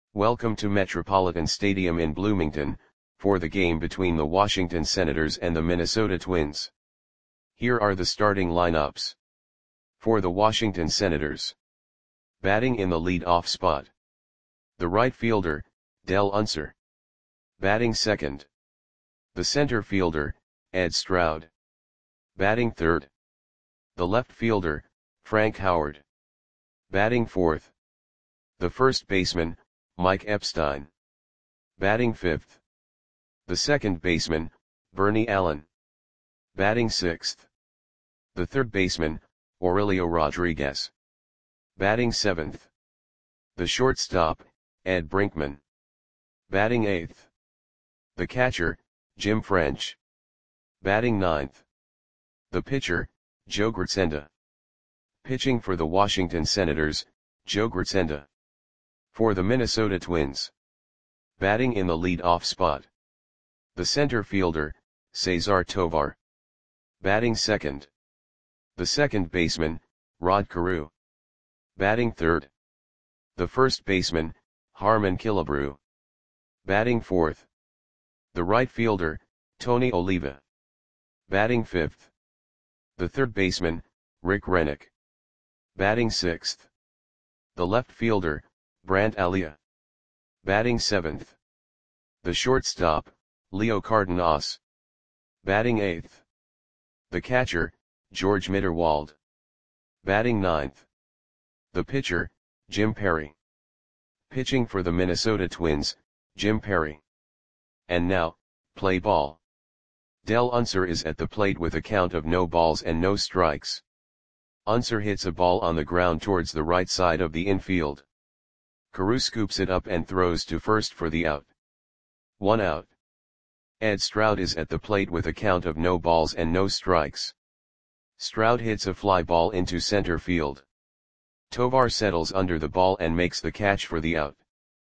Welcome to Metropolitan Stadium in Bloomington, for the game between the Washington Senators and the Minnesota Twins. Here are the starting lineups. For the Washington Senators. Batting in the lead-off spot. The right fielder, Dell Unser. Batting second. The center fielder, Ed Stroud. Batting third. The left fielder, Frank Howard. Batting fourth. The first baseman, Mike Epstein. Batting fifth. The second baseman, Bernie Allen. Batting sixth. The third baseman, Aurelio Rodriguez. Batting seventh. The shortstop, Ed Brinkman. Batting eighth. The catcher, Jim French. Batting ninth. The pitcher, Joe Gracenda. Pitching for the Washington Senators, Joe Gracenda. For the Minnesota Twins. Batting in the lead-off spot. The center fielder, Cesar Tovar. Batting second. The second baseman, Rod Carew. Batting third. The first baseman, Harmon Killebrew. Batting fourth. The right fielder, Tony Oliva. Batting fifth. The third baseman, Rick Rennick. Batting sixth. The left fielder, Brandt Alia. Batting seventh. The shortstop, Leo Cardenas. Batting eighth. The catcher, George Mitterwald. Batting ninth. The pitcher, Jim Perry. Pitching for the Minnesota Twins, Jim Perry. And now, play ball. Dell Unser is at the plate with a count of no balls and no strikes. Unser hits a ball on the ground towards the right side of the infield. Carew scoops it up and throws to first for the out. 1 out. Ed Stroud is at the plate with a count of no balls and no strikes. Stroud hits a fly ball into center field. Tovar settles under the ball and makes the catch for the out.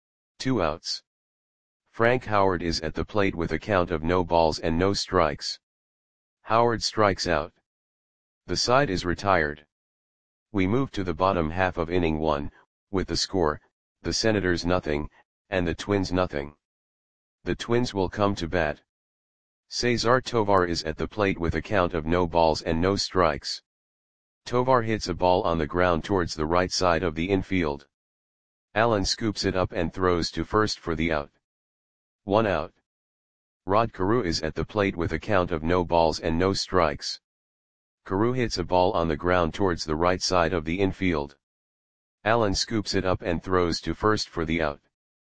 2 outs. Frank Howard is at the plate with a count of no balls and no strikes. Howard strikes out. The side is retired. We move to the bottom half of inning 1, with the score, the Senators nothing, and the Twins nothing. The Twins will come to bat. Cesar Tovar is at the plate with a count of no balls and no strikes. Tovar hits a ball on the ground towards the right side of the infield. Allen scoops it up and throws to first for the out. 1 out. Rod Carew is at the plate with a count of no balls and no strikes. Carew hits a ball on the ground towards the right side of the infield. Allen scoops it up and throws to first for the out.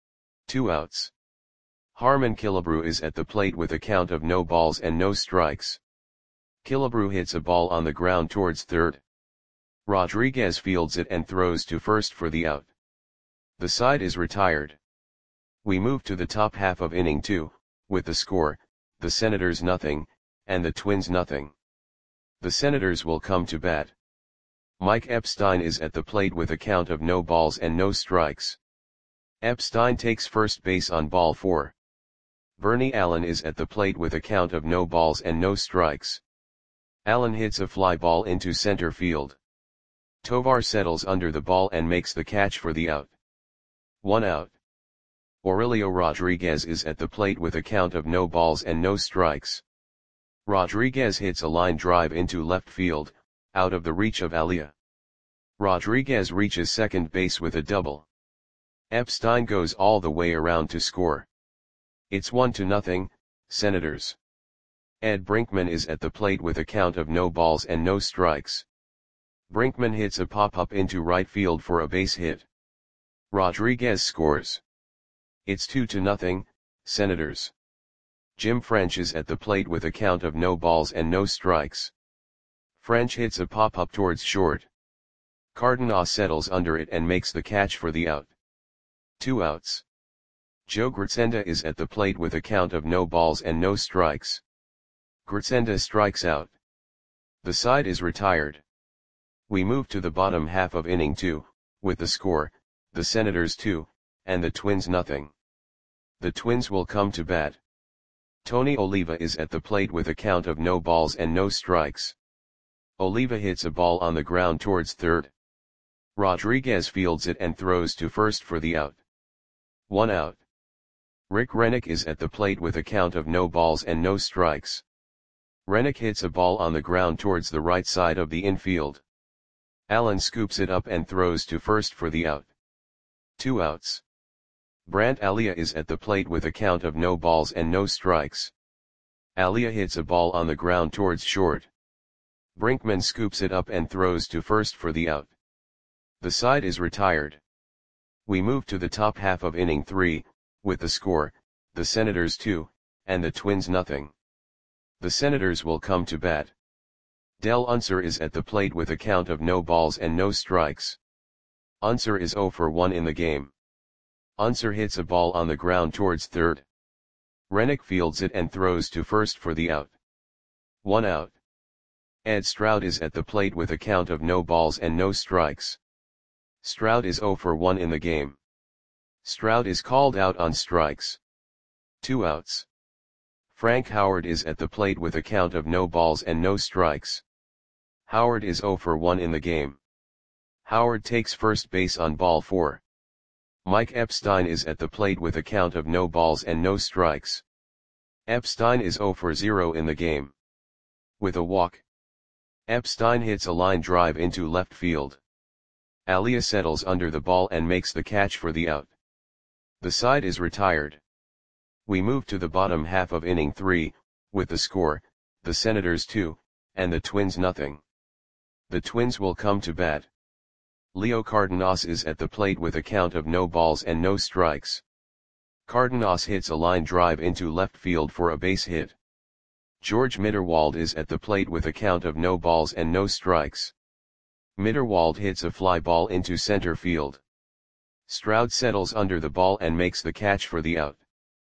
2 outs. Harmon Killebrew is at the plate with a count of no balls and no strikes. Killebrew hits a ball on the ground towards third. Rodriguez fields it and throws to first for the out. The side is retired. We move to the top half of inning 2, with the score, the Senators nothing, and the Twins nothing. The Senators will come to bat. Mike Epstein is at the plate with a count of no balls and no strikes. Epstein takes first base on ball 4. Bernie Allen is at the plate with a count of no balls and no strikes. Allen hits a fly ball into center field. Tovar settles under the ball and makes the catch for the out. 1 out. Aurelio Rodriguez is at the plate with a count of no balls and no strikes. Rodriguez hits a line drive into left field, out of the reach of Alia. Rodriguez reaches second base with a double. Epstein goes all the way around to score. It's 1-0, Senators. Ed Brinkman is at the plate with a count of no balls and no strikes. Brinkman hits a pop-up into right field for a base hit. Rodriguez scores. It's 2-0, Senators. Jim French is at the plate with a count of no balls and no strikes. French hits a pop-up towards short. Cardenas settles under it and makes the catch for the out. 2 outs. Joe Gracenda is at the plate with a count of no balls and no strikes. Gracenda strikes out. The side is retired. We move to the bottom half of inning 2, with the score, the Senators 2, and the Twins nothing. The Twins will come to bat. Tony Oliva is at the plate with a count of no balls and no strikes. Oliva hits a ball on the ground towards third. Rodriguez fields it and throws to first for the out. 1 out. Rick Rennick is at the plate with a count of no balls and no strikes. Rennick hits a ball on the ground towards the right side of the infield. Allen scoops it up and throws to first for the out. 2 outs. Brandt Alia is at the plate with a count of no balls and no strikes. Alia hits a ball on the ground towards short. Brinkman scoops it up and throws to first for the out. The side is retired. We move to the top half of inning 3, with the score, the Senators 2, and the Twins nothing. The Senators will come to bat. Del Unser is at the plate with a count of no balls and no strikes. Unser is 0 for 1 in the game. Unser hits a ball on the ground towards third. Rennick fields it and throws to first for the out. 1 out. Ed Stroud is at the plate with a count of no balls and no strikes. Stroud is 0 for 1 in the game. Stroud is called out on strikes. 2 outs. Frank Howard is at the plate with a count of no balls and no strikes. Howard is 0 for 1 in the game. Howard takes first base on ball 4. Mike Epstein is at the plate with a count of no balls and no strikes. Epstein is 0 for 0 in the game. With a walk, Epstein hits a line drive into left field. Alia settles under the ball and makes the catch for the out. The side is retired. We move to the bottom half of inning 3, with the score, the Senators 2, and the Twins nothing. The Twins will come to bat. Leo Cardenas is at the plate with a count of no balls and no strikes. Cardenas hits a line drive into left field for a base hit. George Mitterwald is at the plate with a count of no balls and no strikes. Mitterwald hits a fly ball into center field. Stroud settles under the ball and makes the catch for the out.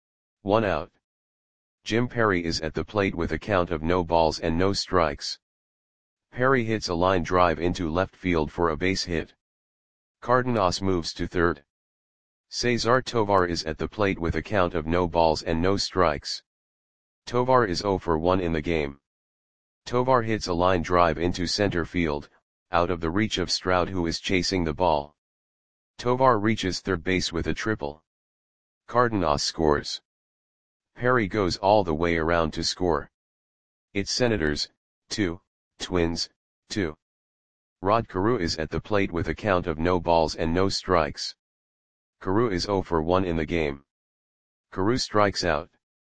1 out. Jim Perry is at the plate with a count of no balls and no strikes. Perry hits a line drive into left field for a base hit. Cardenas moves to third. Cesar Tovar is at the plate with a count of no balls and no strikes. Tovar is 0 for 1 in the game. Tovar hits a line drive into center field, out of the reach of Stroud who is chasing the ball. Tovar reaches third base with a triple. Cardenas scores. Perry goes all the way around to score. It's Senators, 2, Twins, 2. Rod Carew is at the plate with a count of no balls and no strikes. Carew is 0 for 1 in the game. Carew strikes out.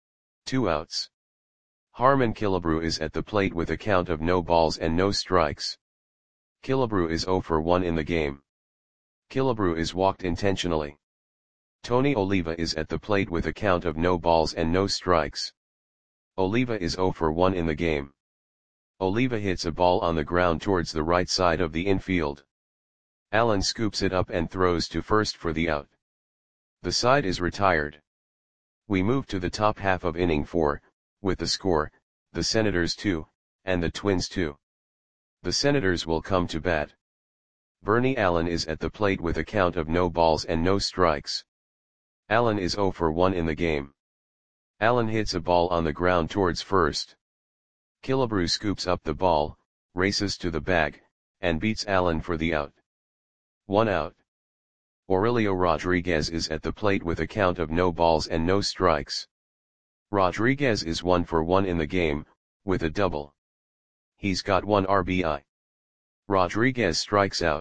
2 outs. Harmon Killebrew is at the plate with a count of no balls and no strikes. Killebrew is 0 for 1 in the game. Killebrew is walked intentionally. Tony Oliva is at the plate with a count of no balls and no strikes. Oliva is 0 for 1 in the game. Oliva hits a ball on the ground towards the right side of the infield. Allen scoops it up and throws to first for the out. The side is retired. We move to the top half of inning 4, with the score, the Senators 2, and the Twins 2. The Senators will come to bat. Bernie Allen is at the plate with a count of no balls and no strikes. Allen is 0 for 1 in the game. Allen hits a ball on the ground towards first. Killebrew scoops up the ball, races to the bag, and beats Allen for the out. 1 out. Aurelio Rodriguez is at the plate with a count of no balls and no strikes. Rodriguez is 1 for 1 in the game, with a double. He's got 1 RBI. Rodriguez strikes out.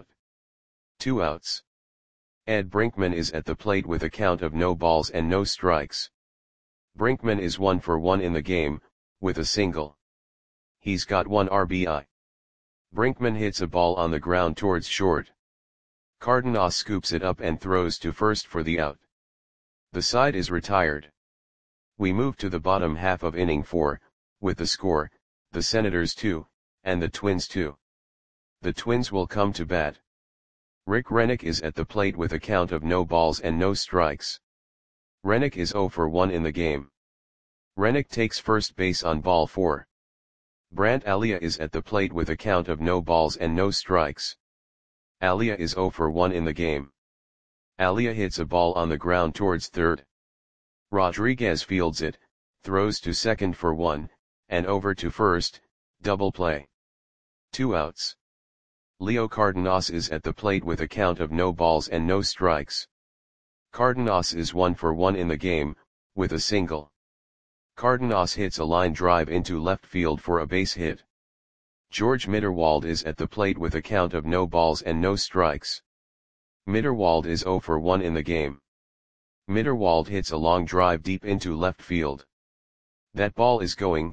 2 outs. Ed Brinkman is at the plate with a count of no balls and no strikes. Brinkman is 1 for 1 in the game, with a single. He's got 1 RBI. Brinkman hits a ball on the ground towards short. Cardenas scoops it up and throws to first for the out. The side is retired. We move to the bottom half of inning 4, with the score, the Senators 2, and the Twins 2. The Twins will come to bat. Rick Rennick is at the plate with a count of no balls and no strikes. Rennick is 0 for 1 in the game. Rennick takes first base on ball 4. Brandt Alia is at the plate with a count of no balls and no strikes. Alia is 0 for 1 in the game. Alia hits a ball on the ground towards third. Rodriguez fields it, throws to second for 1, and over to first, double play. 2 outs. Leo Cardenas is at the plate with a count of no balls and no strikes. Cardenas is 1 for 1 in the game, with a single. Cardenas hits a line drive into left field for a base hit. George Mitterwald is at the plate with a count of no balls and no strikes. Mitterwald is 0 for 1 in the game. Mitterwald hits a long drive deep into left field. That ball is gone.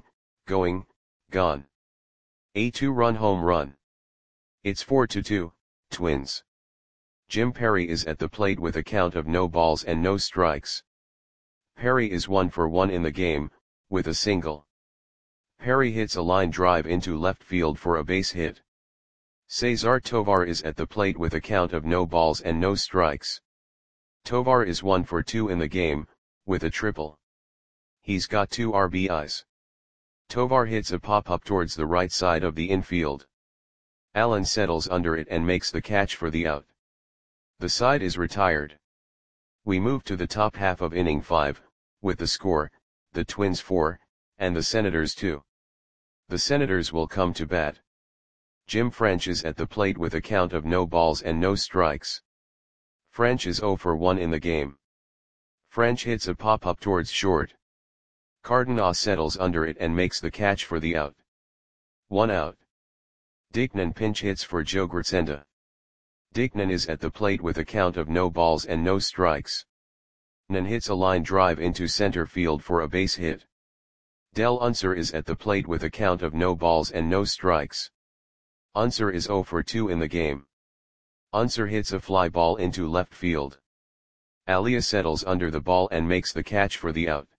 A 2-run home run. It's 4-2, Twins. Jim Perry is at the plate with a count of no balls and no strikes. Perry is 1 for 1 in the game, with a single. Perry hits a line drive into left field for a base hit. Cesar Tovar is at the plate with a count of no balls and no strikes. Tovar is 1 for 2 in the game, with a triple. He's got 2 RBIs. Tovar hits a pop-up towards the right side of the infield. Allen settles under it and makes the catch for the out. The side is retired. We move to the top half of inning 5, with the score, the Twins 4, and the Senators 2. The Senators will come to bat. Jim French is at the plate with a count of no balls and no strikes. French is 0 for 1 in the game. French hits a pop-up towards short. Cardenas settles under it and makes the catch for the out. 1 out. Dickman pinch hits for Joe Gracenda. Dickman is at the plate with a count of no balls and no strikes. Nan hits a line drive into center field for a base hit. Del Unser is at the plate with a count of no balls and no strikes. Unser is 0 for 2 in the game. Unser hits a fly ball into left field. Alia settles under the ball and makes the catch for the out.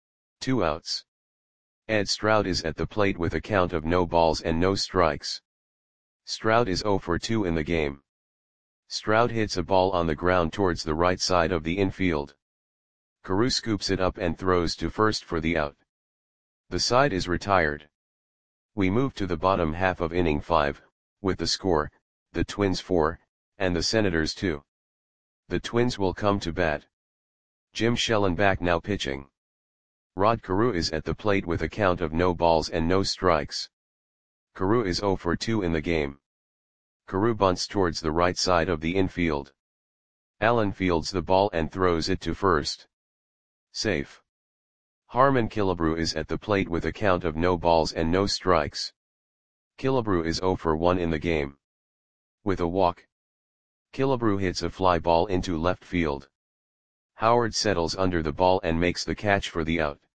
2 outs. Ed Stroud is at the plate with a count of no balls and no strikes. Stroud is 0 for 2 in the game. Stroud hits a ball on the ground towards the right side of the infield. Carew scoops it up and throws to first for the out. The side is retired. We move to the bottom half of inning 5, with the score, the Twins 4, and the Senators 2. The Twins will come to bat. Jim Schellenbach now pitching. Rod Carew is at the plate with a count of no balls and no strikes. Carew is 0 for 2 in the game. Carew bunts towards the right side of the infield. Allen fields the ball and throws it to first. Safe. Harmon Killebrew is at the plate with a count of no balls and no strikes. Killebrew is 0 for 1 in the game. With a walk. Killebrew hits a fly ball into left field. Howard settles under the ball and makes the catch for the out.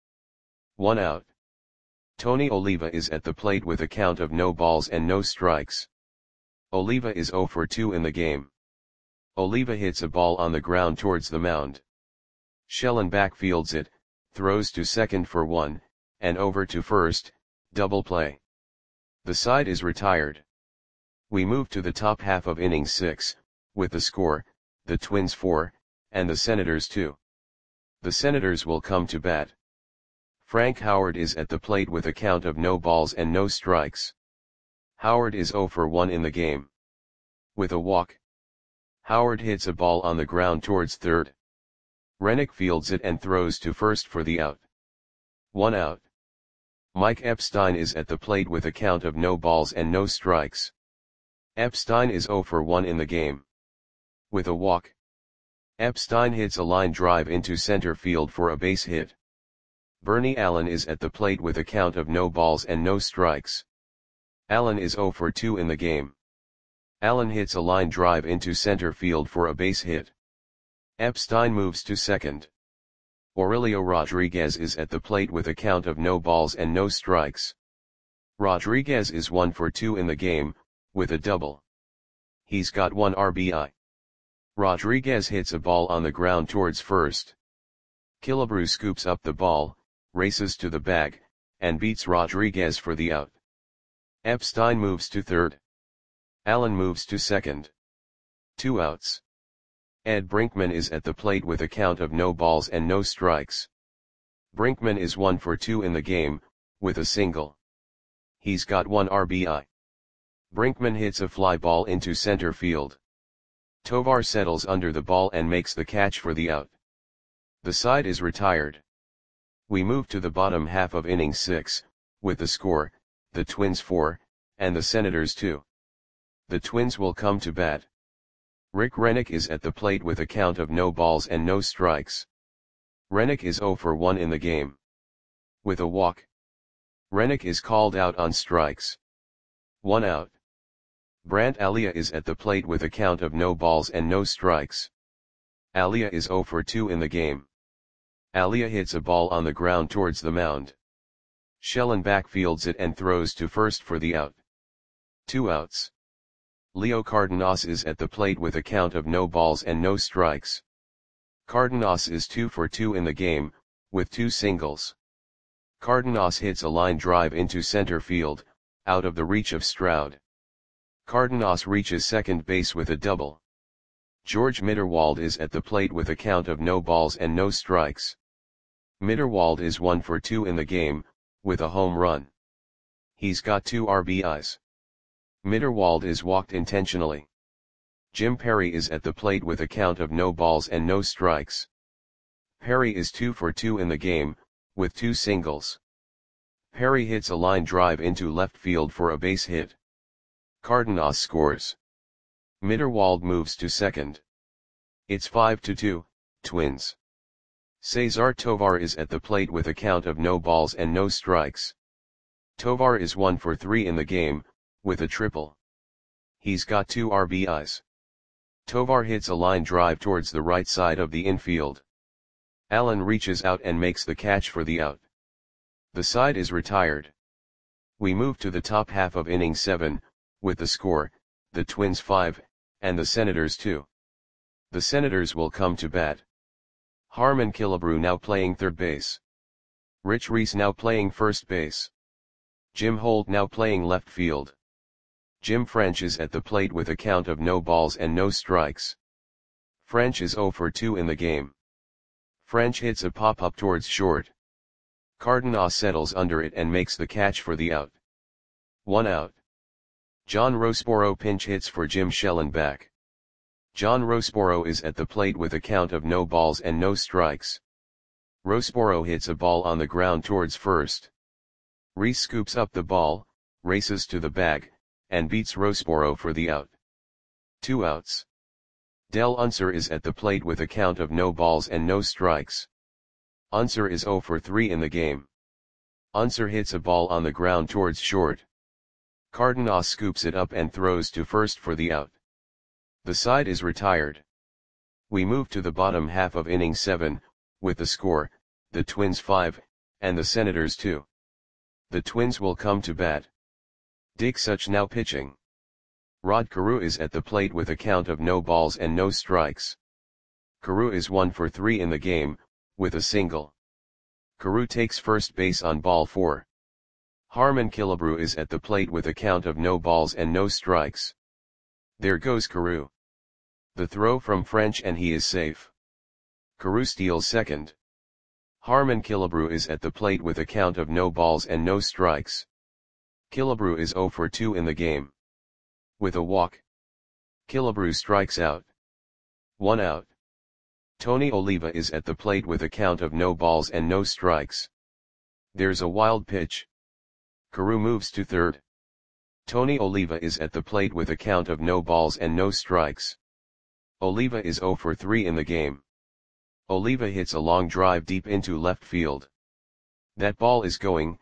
1 out. Tony Oliva is at the plate with a count of no balls and no strikes. Oliva is 0 for 2 in the game. Oliva hits a ball on the ground towards the mound. Schellenbach fields it, throws to second for 1, and over to first, double play. The side is retired. We move to the top half of inning 6, with the score, the Twins 4, and the Senators 2. The Senators will come to bat. Frank Howard is at the plate with a count of no balls and no strikes. Howard is 0 for 1 in the game. With a walk. Howard hits a ball on the ground towards third. Rennick fields it and throws to first for the out. 1 out. Mike Epstein is at the plate with a count of no balls and no strikes. Epstein is 0 for 1 in the game. With a walk. Epstein hits a line drive into center field for a base hit. Bernie Allen is at the plate with a count of no balls and no strikes. Allen is 0 for 2 in the game. Allen hits a line drive into center field for a base hit. Epstein moves to second. Aurelio Rodriguez is at the plate with a count of no balls and no strikes. Rodriguez is 1 for 2 in the game, with a double. He's got 1 RBI. Rodriguez hits a ball on the ground towards first. Killebrew scoops up the ball, races to the bag, and beats Rodriguez for the out. Epstein moves to third. Allen moves to second. 2 outs. Ed Brinkman is at the plate with a count of no balls and no strikes. Brinkman is 1 for 2 in the game, with a single. He's got 1 RBI. Brinkman hits a fly ball into center field. Tovar settles under the ball and makes the catch for the out. The side is retired. We move to the bottom half of inning 6, with the score, the Twins 4, and the Senators 2. The Twins will come to bat. Rick Rennick is at the plate with a count of no balls and no strikes. Rennick is 0 for 1 in the game. With a walk, Rennick is called out on strikes. 1 out. Brant Alia is at the plate with a count of no balls and no strikes. Alia is 0 for 2 in the game. Alia hits a ball on the ground towards the mound. Shellen backfields it and throws to first for the out. 2 outs. Leo Cardenas is at the plate with a count of no balls and no strikes. Cardenas is 2 for 2 in the game, with 2 singles. Cardenas hits a line drive into center field, out of the reach of Stroud. Cardenas reaches second base with a double. George Mitterwald is at the plate with a count of no balls and no strikes. Mitterwald is 1 for 2 in the game, with a home run. He's got 2 RBIs. Mitterwald is walked intentionally. Jim Perry is at the plate with a count of no balls and no strikes. Perry is 2 for 2 in the game, with 2 singles. Perry hits a line drive into left field for a base hit. Cardenas scores. Mitterwald moves to second. It's 5-2, Twins. Cesar Tovar is at the plate with a count of no balls and no strikes. Tovar is 1 for 3 in the game, with a triple. He's got 2 RBIs. Tovar hits a line drive towards the right side of the infield. Allen reaches out and makes the catch for the out. The side is retired. We move to the top half of inning 7, with the score, the Twins 5, and the Senators 2. The Senators will come to bat. Harmon Killebrew now playing third base. Rich Reese now playing first base. Jim Holt now playing left field. Jim French is at the plate with a count of no balls and no strikes. French is 0 for 2 in the game. French hits a pop-up towards short. Cardenas settles under it and makes the catch for the out. 1 out. John Roseboro pinch hits for Jim Schellenbach. John Roseboro is at the plate with a count of no balls and no strikes. Roseboro hits a ball on the ground towards first. Reese scoops up the ball, races to the bag, and beats Roseboro for the out. 2 outs. Del Unser is at the plate with a count of no balls and no strikes. Unser is 0 for 3 in the game. Unser hits a ball on the ground towards short. Cardenas scoops it up and throws to first for the out. The side is retired. We move to the bottom half of inning 7, with the score, the Twins 5, and the Senators 2. The Twins will come to bat. Dick Such now pitching. Rod Carew is at the plate with a count of no balls and no strikes. Carew is 1 for 3 in the game, with a single. Carew takes first base on ball 4. Harmon Killebrew is at the plate with a count of no balls and no strikes. There goes Carew. The throw from French and he is safe. Carew steals second. Harmon Killebrew is at the plate with a count of no balls and no strikes. Killebrew is 0 for 2 in the game. With a walk, Killebrew strikes out. 1 out. Tony Oliva is at the plate with a count of no balls and no strikes. There's a wild pitch. Carew moves to third. Tony Oliva is at the plate with a count of no balls and no strikes. Oliva is 0 for 3 in the game. Oliva hits a long drive deep into left field. That ball is gone.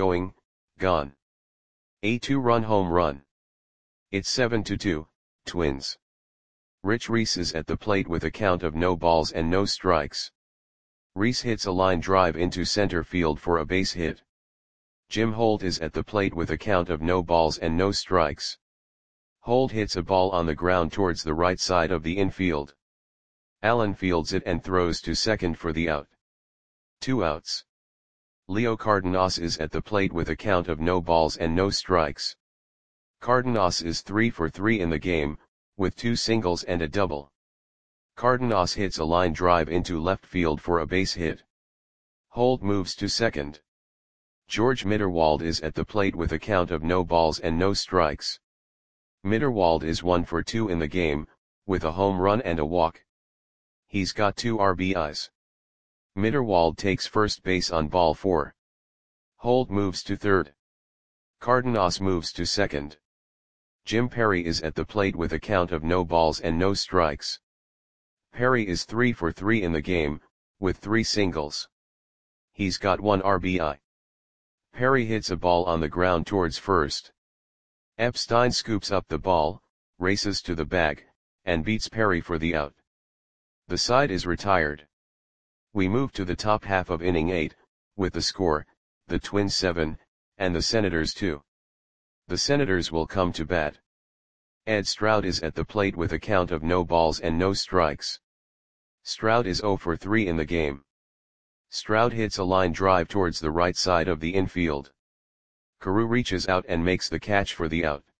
A 2-run home run. It's 7-2, Twins. Rich Reese is at the plate with a count of no balls and no strikes. Reese hits a line drive into center field for a base hit. Jim Holt is at the plate with a count of no balls and no strikes. Holt hits a ball on the ground towards the right side of the infield. Allen fields it and throws to second for the out. 2 outs. Leo Cardenas is at the plate with a count of no balls and no strikes. Cardenas is 3 for 3 in the game, with 2 singles and a double. Cardenas hits a line drive into left field for a base hit. Holt moves to second. George Mitterwald is at the plate with a count of no balls and no strikes. Mitterwald is 1 for 2 in the game, with a home run and a walk. He's got 2 RBIs. Mitterwald takes first base on ball 4. Holt moves to third. Cardenas moves to second. Jim Perry is at the plate with a count of no balls and no strikes. Perry is 3 for 3 in the game, with 3 singles. He's got 1 RBI. Perry hits a ball on the ground towards first. Epstein scoops up the ball, races to the bag, and beats Perry for the out. The side is retired. We move to the top half of inning 8, with the score, the Twins 7, and the Senators 2. The Senators will come to bat. Ed Stroud is at the plate with a count of no balls and no strikes. Stroud is 0 for 3 in the game. Stroud hits a line drive towards the right side of the infield. Carew reaches out and makes the catch for the out.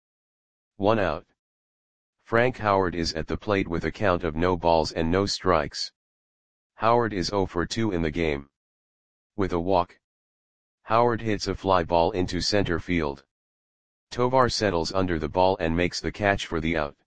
1 out. Frank Howard is at the plate with a count of no balls and no strikes. Howard is 0 for 2 in the game. With a walk, Howard hits a fly ball into center field. Tovar settles under the ball and makes the catch for the out.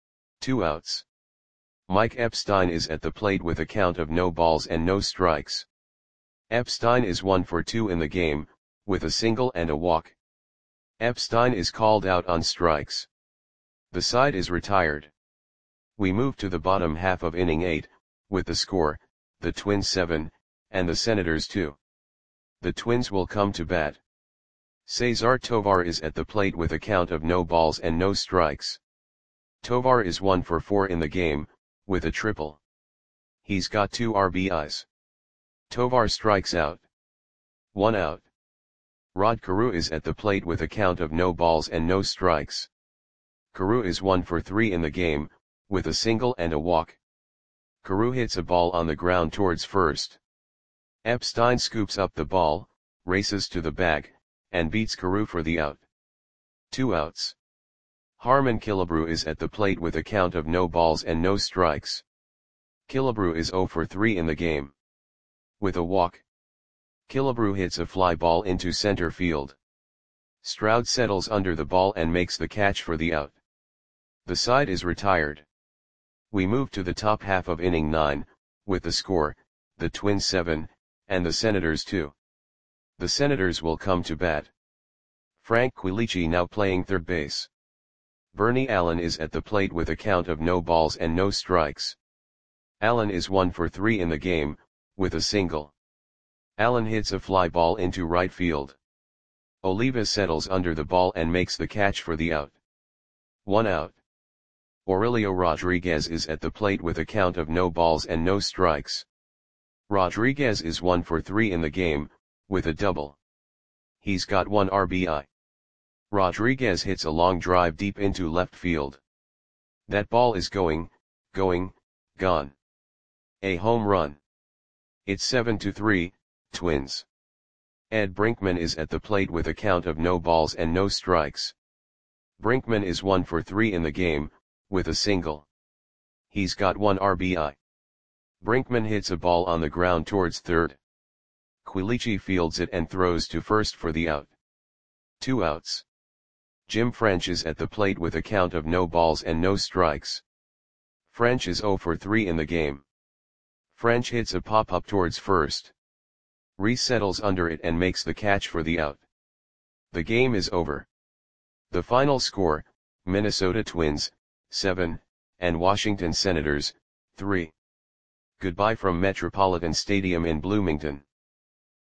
2 outs. Mike Epstein is at the plate with a count of no balls and no strikes. Epstein is 1 for 2 in the game, with a single and a walk. Epstein is called out on strikes. The side is retired. We move to the bottom half of inning 8, with the score, the Twins 7, and the Senators 2. The Twins will come to bat. Cesar Tovar is at the plate with a count of no balls and no strikes. Tovar is 1 for 4 in the game, with a triple. He's got 2 RBIs. Tovar strikes out. 1 out. Rod Carew is at the plate with a count of no balls and no strikes. Carew is 1 for 3 in the game, with a single and a walk. Carew hits a ball on the ground towards first. Epstein scoops up the ball, races to the bag, and beats Carew for the out. 2 outs. Harmon Killebrew is at the plate with a count of no balls and no strikes. Killebrew is 0 for 3 in the game. With a walk, Killebrew hits a fly ball into center field. Stroud settles under the ball and makes the catch for the out. The side is retired. We move to the top half of inning 9, with the score, the Twins 7, and the Senators 2. The Senators will come to bat. Frank Quilici now playing third base. Bernie Allen is at the plate with a count of no balls and no strikes. Allen is 1 for 3 in the game, with a single. Allen hits a fly ball into right field. Oliva settles under the ball and makes the catch for the out. 1 out. Aurelio Rodriguez is at the plate with a count of no balls and no strikes. Rodriguez is 1 for 3 in the game, with a double. He's got 1 RBI. Rodriguez hits a long drive deep into left field. That ball is going, gone. A home run. It's 7-3, Twins. Ed Brinkman is at the plate with a count of no balls and no strikes. Brinkman is 1 for 3 in the game, with a single. He's got 1 RBI. Brinkman hits a ball on the ground towards third. Quilici fields it and throws to first for the out. 2 outs. Jim French is at the plate with a count of no balls and no strikes. French is 0 for 3 in the game. French hits a pop-up towards first. Reese settles under it and makes the catch for the out. The game is over. The final score, Minnesota Twins, 7, and Washington Senators, 3. Goodbye from Metropolitan Stadium in Bloomington.